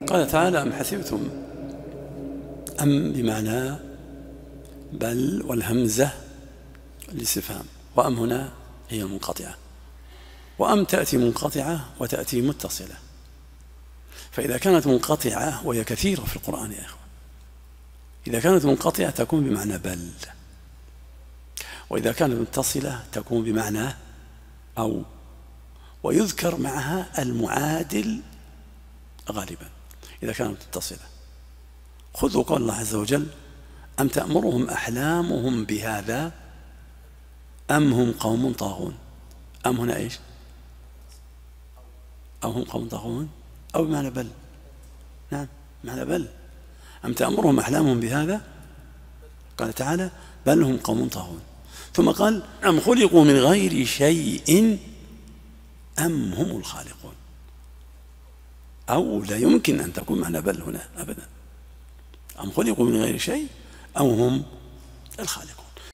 قال تعالى: أم حسبتم. أم بمعنى بل، والهمزة الاستفهام، وأم هنا هي المنقطعة، وأم تأتي منقطعة وتأتي متصلة. فإذا كانت منقطعة، وهي كثيرة في القرآن يا إخوان، إذا كانت منقطعة تكون بمعنى بل، وإذا كانت متصلة تكون بمعنى أو، ويذكر معها المعادل غالبا إذا كانت متصلة. خذوا قول الله عز وجل: أم تأمرهم أحلامهم بهذا أم هم قوم طاغون. أم هنا إيش؟ أو هم قوم طاغون، أو بمعنى بل. نعم، بمعنى بل. أم تأمرهم أحلامهم بهذا، قال تعالى: بل هم قوم طاغون. ثم قال: أم خلقوا من غير شيء أم هم الخالقون. أو لا يمكن أن تكون معنى بل هنا أبدا. أم خلقوا من غير شيء أو هم الخالقون.